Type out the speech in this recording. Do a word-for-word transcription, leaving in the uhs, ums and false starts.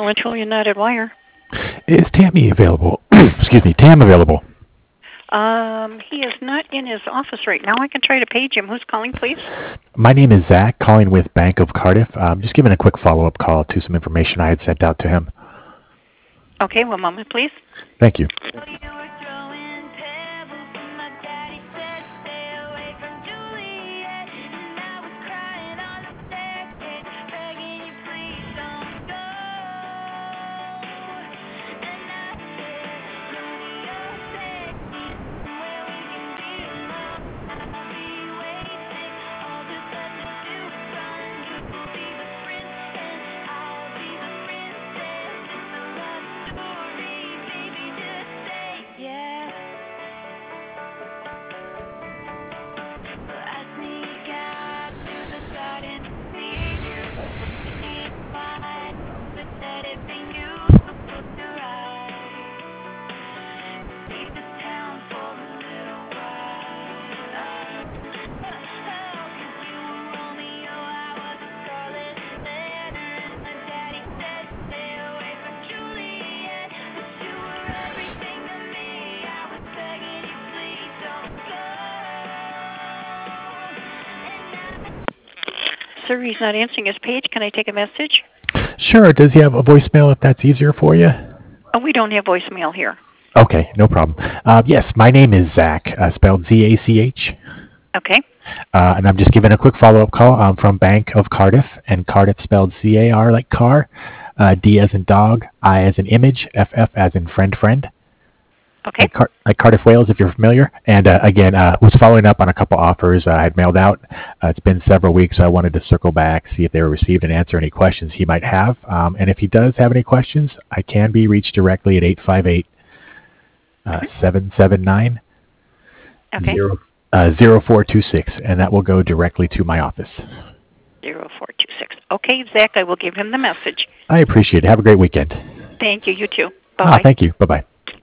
Well and truly United Wire. Is Tammy available? Excuse me, Tam available? Um, he is not in his office right now. I can try to page him. Who's calling, please? My name is Zach, calling with Bank of Cardiff. Um, just giving a quick follow-up call to some information I had sent out to him. Okay, one moment, please. Thank you. Sir, he's not answering his page. Can I take a message? Sure. Does he have a voicemail if that's easier for you? Oh, we don't have voicemail here. Okay, no problem. Uh, yes, my name is Zach, uh, spelled Z A C H. Okay. Uh, and I'm just giving a quick follow-up call. I'm from Bank of Cardiff, and Cardiff spelled C A R like car, uh, D as in dog, I as in image, F F as in friend friend. Okay. Like, Car- like Cardiff, Wales, if you're familiar. And uh, again, uh, was following up on a couple offers uh, I had mailed out. Uh, it's been several weeks, so I wanted to circle back, see if they were received, and answer any questions he might have. Um, and if he does have any questions, I can be reached directly at eight five eight, seven seven nine, zero four two six, and that will go directly to my office. zero four two six. Okay, Zach, I will give him the message. I appreciate it. Have a great weekend. Thank you. You too. Ah, Bye-bye. thank you. Bye-bye.